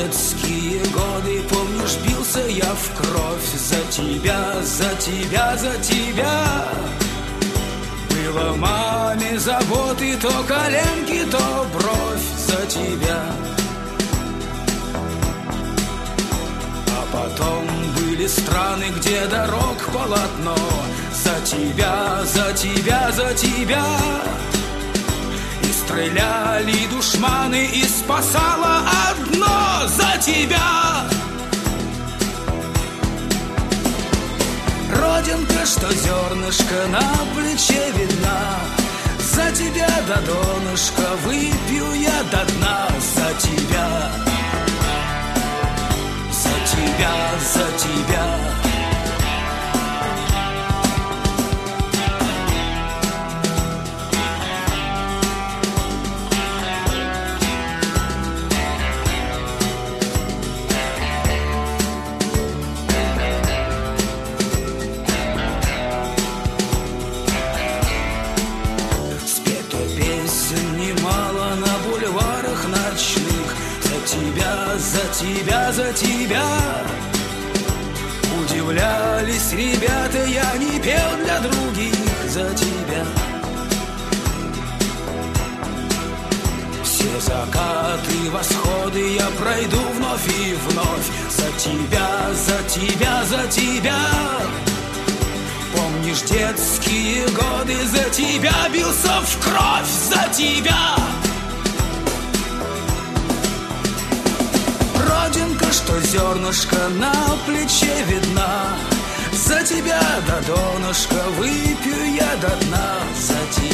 детские годы, помнишь, бился я в кровь за тебя, за тебя, за тебя. Было маме заботы, то коленки, то бровь за тебя. А потом были страны, где дорог полотно. За тебя, за тебя, за тебя. И стреляли душманы, и спасало одно: за тебя. Родинка, что зернышко на плече видна, за тебя до донышка выпью я до дна. За тебя, за тебя, за тебя. За тебя, за тебя. Удивлялись ребята, я не пел для других. За тебя. Все закаты, восходы я пройду вновь и вновь. За тебя, за тебя, за тебя. Помнишь детские годы, за тебя бился в кровь. За тебя. Родинка, что зернышко на плече видна, за тебя до донышка выпью я до дна. За тебя.